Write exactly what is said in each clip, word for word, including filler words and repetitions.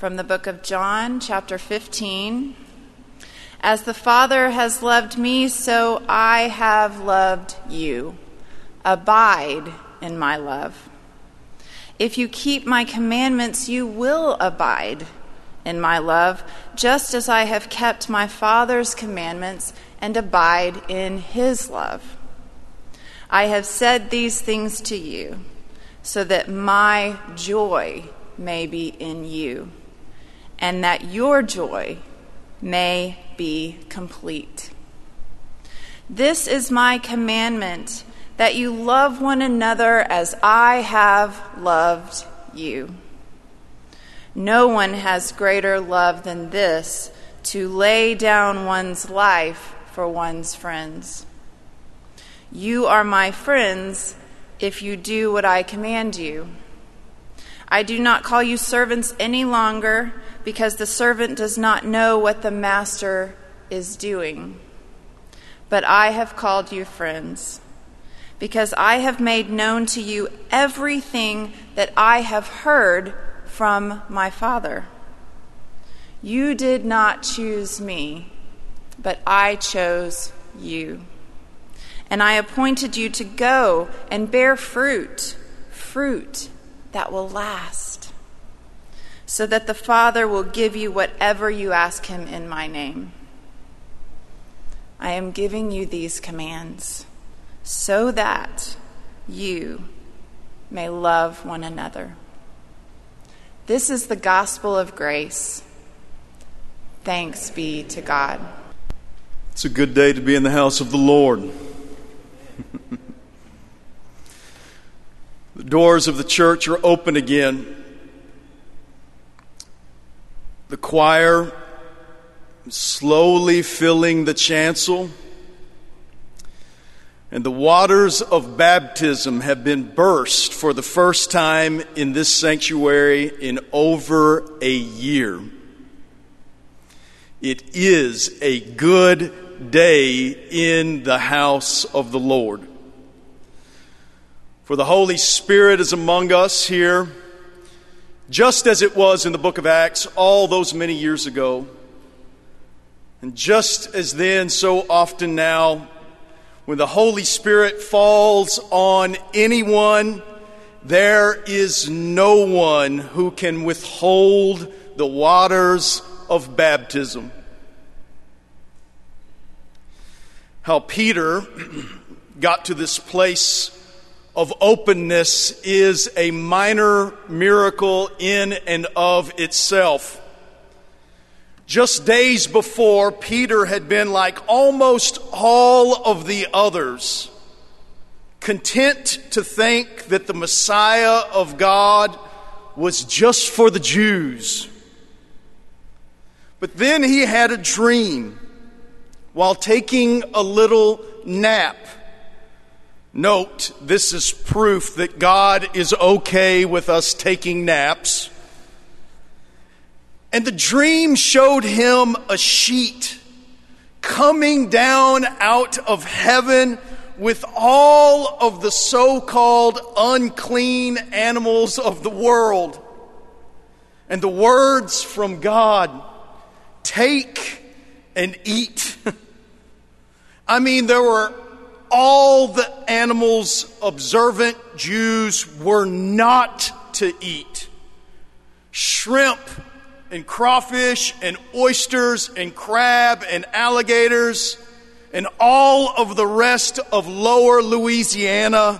from the book of John, chapter fifteen. As the Father has loved me, so I have loved you. Abide in my love. If you keep my commandments, you will abide in my love, just as I have kept my Father's commandments and abide in his love. I have said these things to you, so that my joy may be in you, and that your joy may be complete. This is my commandment, that you love one another as I have loved you. No one has greater love than this, to lay down one's life for one's friends. You are my friends if you do what I command you. I do not call you servants any longer, because the servant does not know what the master is doing. But I have called you friends, because I have made known to you everything that I have heard from my Father. You did not choose me, but I chose you. And I appointed you to go and bear fruit, fruit that will last, so that the Father will give you whatever you ask him in my name. I am giving you these commands so that you may love one another. This is the gospel of grace. Thanks be to God. It's a good day to be in the house of the Lord. The doors of the church are open again. The choir is slowly filling the chancel, and the waters of baptism have been burst for the first time in this sanctuary in over a year. It is a good day in the house of the Lord. For the Holy Spirit is among us here, just as it was in the book of Acts all those many years ago. And just as then, so often now, when the Holy Spirit falls on anyone, there is no one who can withhold the waters of baptism. How Peter got to this place of openness is a minor miracle in and of itself. Just days before, Peter had been like almost all of the others, content to think that the Messiah of God was just for the Jews. But then he had a dream while taking a little nap. Note, this is proof that God is okay with us taking naps. And the dream showed him a sheet coming down out of heaven with all of the so-called unclean animals of the world. And the words from God, take and eat. I mean, there were all the animals observant Jews were not to eat. Shrimp and crawfish and oysters and crab and alligators and all of the rest of lower Louisiana.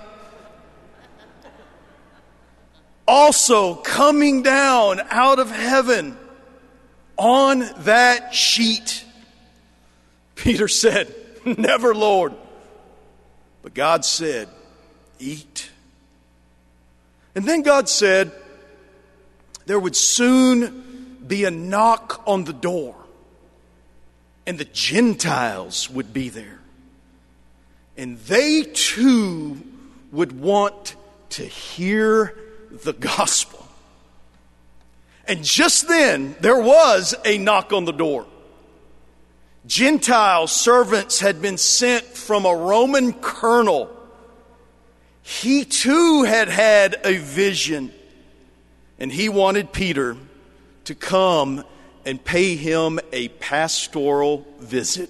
Also coming down out of heaven on that sheet. Peter said, never, Lord. But God said, eat. And then God said, there would soon be a knock on the door, and the Gentiles would be there. And they too would want to hear the gospel. And just then, there was a knock on the door. Gentile servants had been sent from a Roman colonel. He too had had a vision, and he wanted Peter to come and pay him a pastoral visit.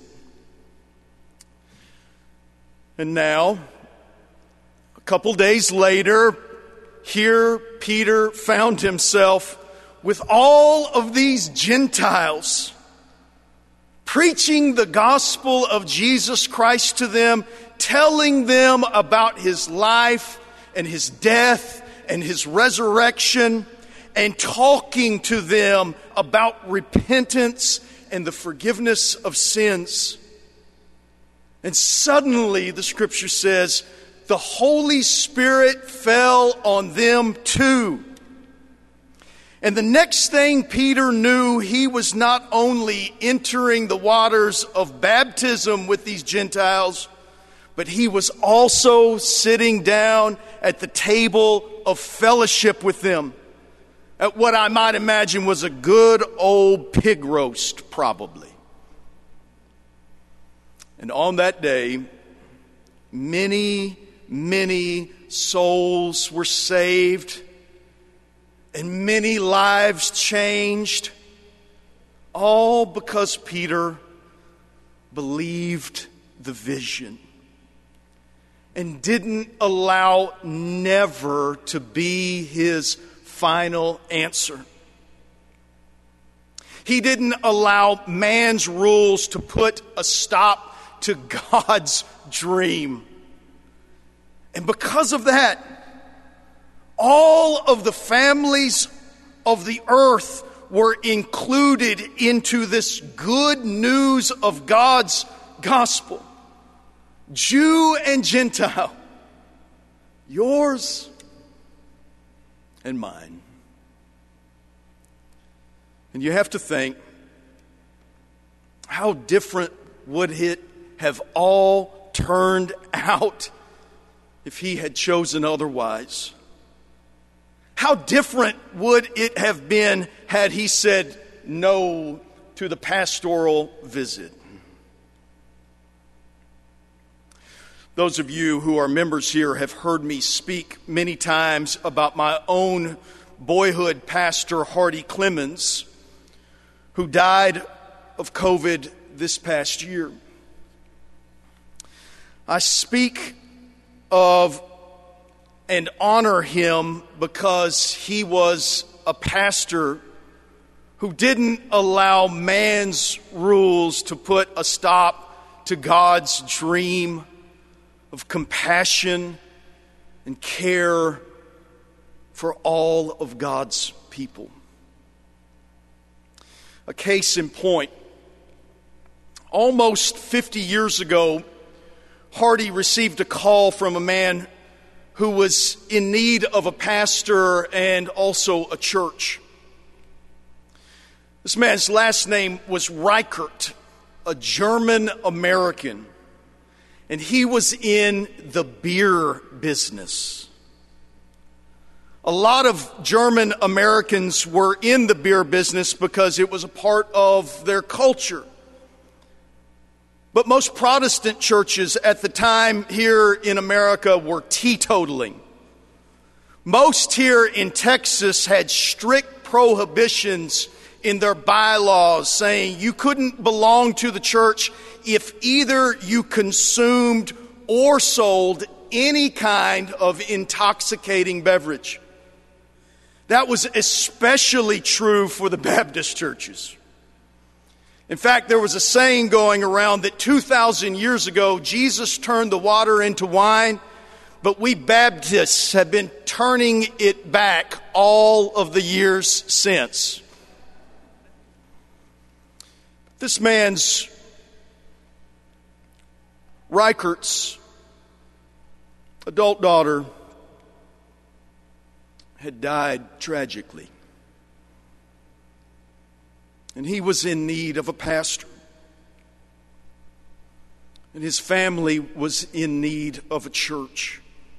And now, a couple days later, here Peter found himself with all of these Gentiles, preaching the gospel of Jesus Christ to them, telling them about his life and his death and his resurrection, and talking to them about repentance and the forgiveness of sins. And suddenly, the scripture says, the Holy Spirit fell on them too. And the next thing Peter knew, he was not only entering the waters of baptism with these Gentiles, but he was also sitting down at the table of fellowship with them, at what I might imagine was a good old pig roast, probably. And on that day, many, many souls were saved, and many lives changed, all because Peter believed the vision and didn't allow never to be his final answer. He didn't allow man's rules to put a stop to God's dream. And because of that, all of the families of the earth were included into this good news of God's gospel. Jew and Gentile, yours and mine. And you have to think, how different would it have all turned out if he had chosen otherwise? How different would it have been had he said no to the pastoral visit? Those of you who are members here have heard me speak many times about my own boyhood pastor, Hardy Clemens, who died of COVID this past year. I speak of and honor him because he was a pastor who didn't allow man's rules to put a stop to God's dream of compassion and care for all of God's people. A case in point, almost fifty years ago, Hardy received a call from a man who was in need of a pastor and also a church. This man's last name was Reichert, a German American, and he was in the beer business. A lot of German Americans were in the beer business because it was a part of their culture. But most Protestant churches at the time here in America were teetotaling. Most here in Texas had strict prohibitions in their bylaws saying you couldn't belong to the church if either you consumed or sold any kind of intoxicating beverage. That was especially true for the Baptist churches. In fact, there was a saying going around that two thousand years ago, Jesus turned the water into wine, but we Baptists have been turning it back all of the years since. This man's, Reichert's, adult daughter had died tragically. And he was in need of a pastor. And his family was in need of a church.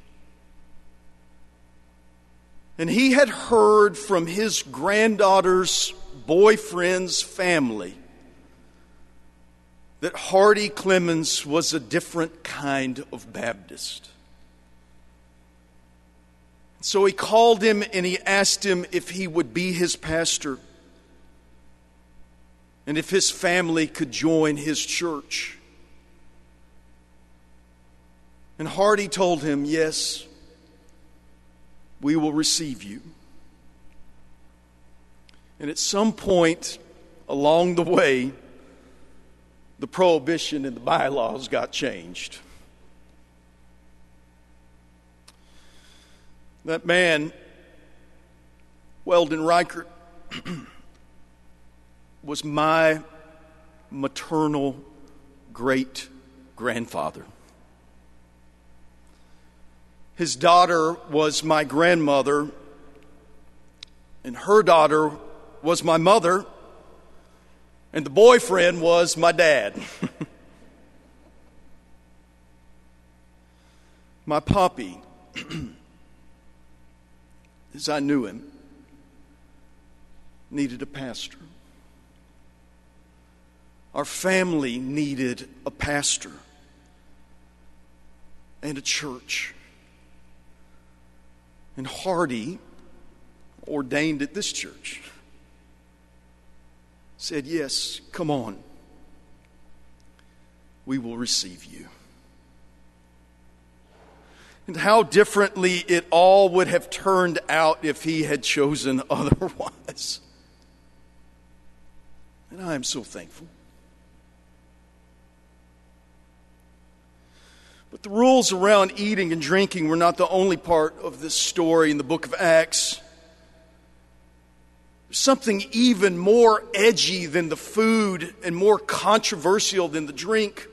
And he had heard from his granddaughter's boyfriend's family that Hardy Clemens was a different kind of Baptist. So he called him and he asked him if he would be his pastor. and if his family could join his church. And Hardy told him, yes, we will receive you. And at some point along the way, the prohibition in the bylaws got changed. That man, Weldon Reichert, was my maternal great-grandfather. His daughter was my grandmother, and her daughter was my mother, and the boyfriend was my dad. My poppy, as I knew him, needed a pastor. Our family needed a pastor and a church. And Hardy, ordained at this church, said, yes, come on. We will receive you. And how differently it all would have turned out if he had chosen otherwise. And I am so thankful. But the rules around eating and drinking were not the only part of this story in the book of Acts. There's something even more edgy than the food and more controversial than the drink.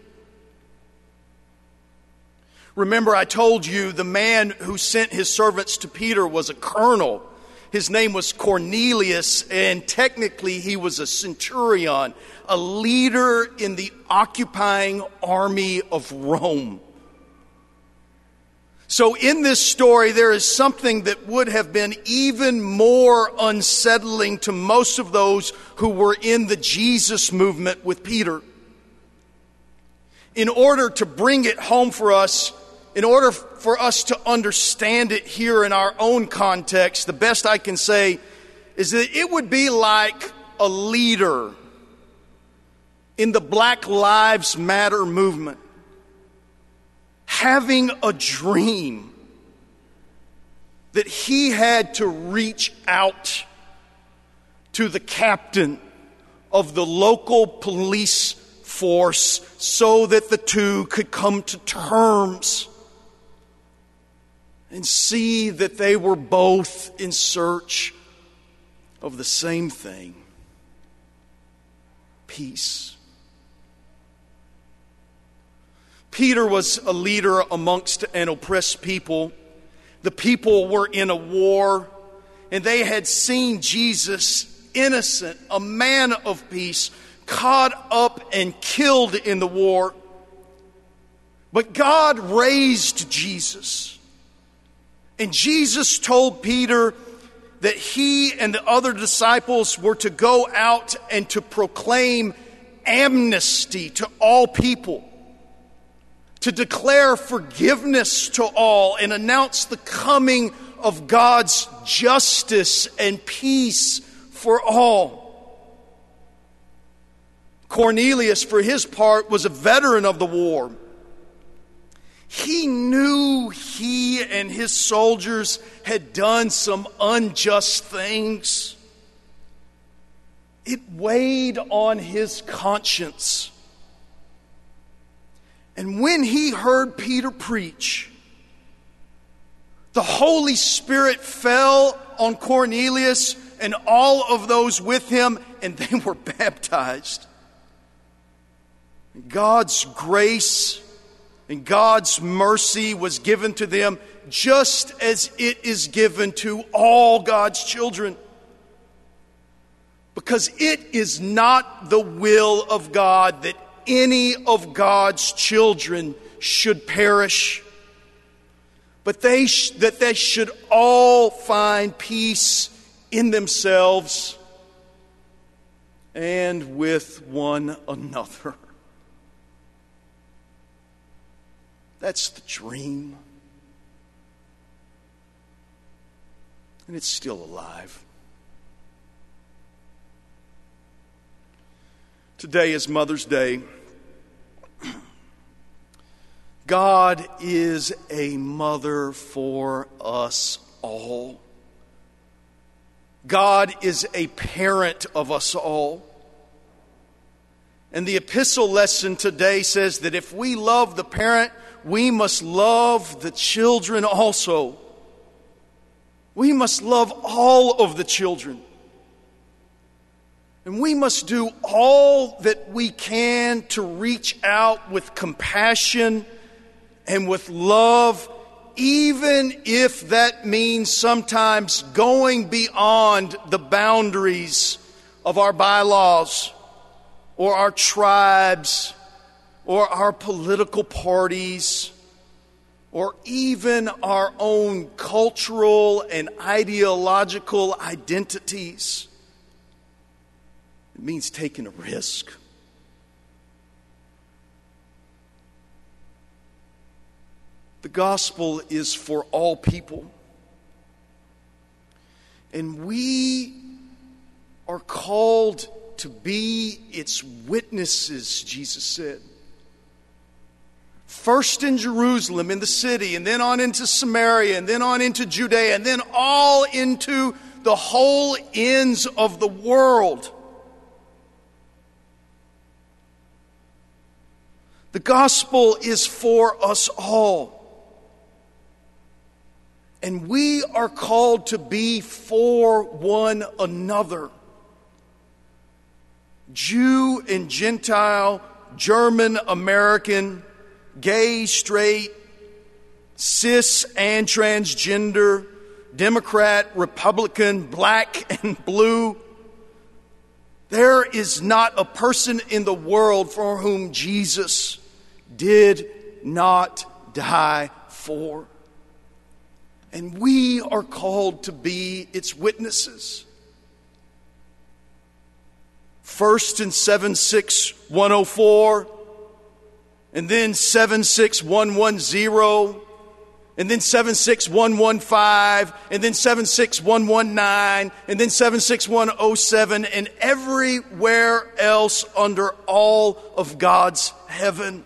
Remember, I told you the man who sent his servants to Peter was a colonel. His name was Cornelius, and technically he was a centurion, a leader in the occupying army of Rome. So in this story, there is something that would have been even more unsettling to most of those who were in the Jesus movement with Peter. In order to bring it home for us, in order for us to understand it here in our own context, the best I can say is that it would be like a leader in the Black Lives Matter movement having a dream that he had to reach out to the captain of the local police force so that the two could come to terms and see that they were both in search of the same thing: peace. Peter was a leader amongst an oppressed people. The people were in a war, and they had seen Jesus, innocent, a man of peace, caught up and killed in the war. But God raised Jesus. And Jesus told Peter that he and the other disciples were to go out and to proclaim amnesty to all people, to declare forgiveness to all, and announce the coming of God's justice and peace for all. Cornelius, for his part, was a veteran of the war. He knew he and his soldiers had done some unjust things. It weighed on his conscience. And when he heard Peter preach, the Holy Spirit fell on Cornelius and all of those with him, and they were baptized. God's grace and God's mercy was given to them just as it is given to all God's children. Because it is not the will of God that any of God's children should perish, but they sh- that they should all find peace in themselves and with one another. That's the dream. And it's still alive. Today is Mother's Day. God is a mother for us all. God is a parent of us all. And the epistle lesson today says that if we love the parent, we must love the children also. We must love all of the children. And we must do all that we can to reach out with compassion and with love, even if that means sometimes going beyond the boundaries of our bylaws or our tribes or our political parties or even our own cultural and ideological identities. It means taking a risk. The gospel is for all people. And we are called to be its witnesses, Jesus said. First in Jerusalem, in the city, and then on into Samaria, and then on into Judea, and then all into the whole ends of the world. The gospel is for us all. And we are called to be for one another. Jew and Gentile, German, American, gay, straight, cis and transgender, Democrat, Republican, black and blue. There is not a person in the world for whom Jesus did not die for. And we are called to be its witnesses. First in seven six one oh four, and then seven six one one zero, and then seven six one one five, and then seven six one one nine, and then seven six one oh seven, and everywhere else under all of God's heaven.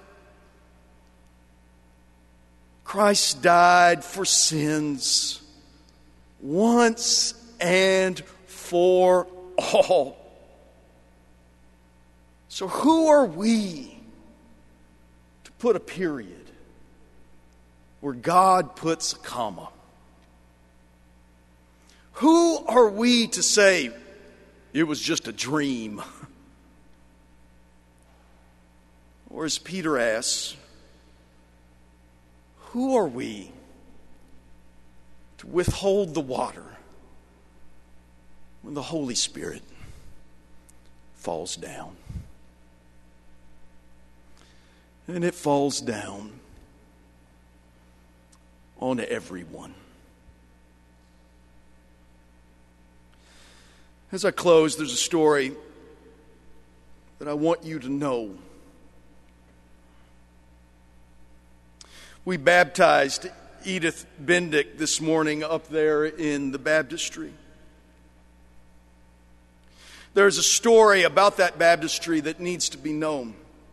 Christ died for sins once and for all. So who are we to put a period where God puts a comma? Who are we to say it was just a dream? Or as Peter asks, who are we to withhold the water when the Holy Spirit falls down? And it falls down on everyone. As I close, there's a story that I want you to know. We baptized Edith Bendick this morning up there in the baptistry. There's a story about that baptistry that needs to be known.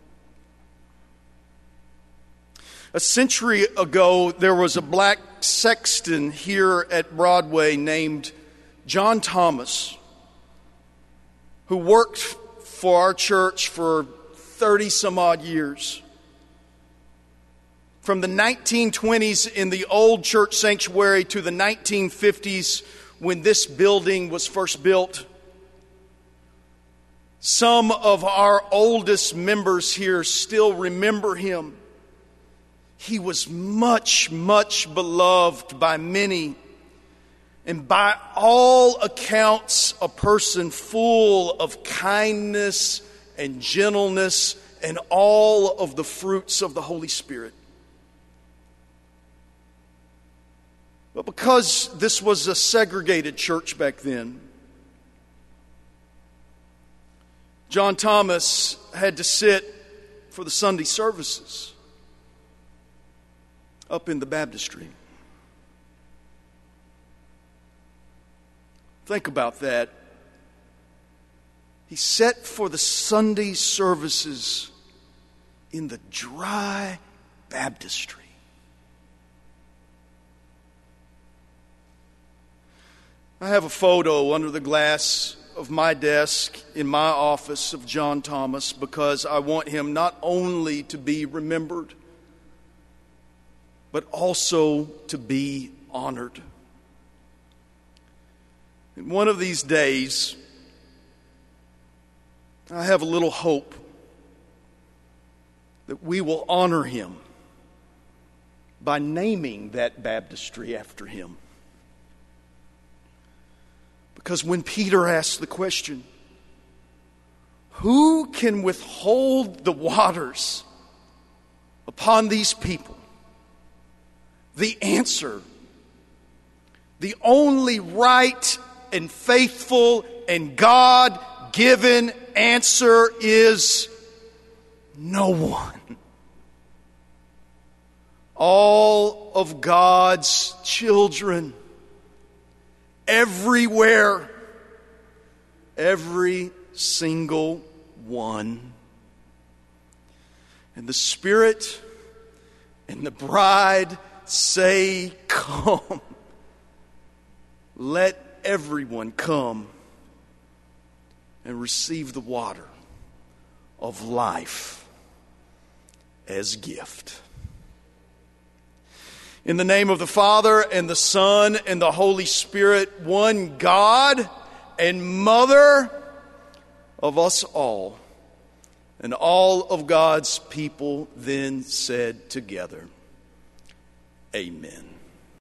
A century ago, there was a black sexton here at Broadway named John Thomas, who worked for our church for thirty some odd years. From the nineteen twenties in the old church sanctuary to the nineteen fifties when this building was first built. Some of our oldest members here still remember him. He was much, much beloved by many, and by all accounts, a person full of kindness and gentleness and all of the fruits of the Holy Spirit. But because this was a segregated church back then, John Thomas had to sit for the Sunday services up in the baptistry. Think about that. he set for the Sunday services in the dry baptistry. I have a photo under the glass of my desk in my office of John Thomas because I want him not only to be remembered, but also to be honored. And one of these days, I have a little hope that we will honor him by naming that baptistry after him. Because when Peter asked the question, who can withhold the waters upon these people? The answer, the only right and faithful and God-given answer is no one. All of God's children, everywhere, every single one. And the Spirit and the bride say, come. Let everyone come and receive the water of life as gift. In the name of the Father, and the Son, and the Holy Spirit, one God and Mother of us all. And all of God's people then said together, Amen.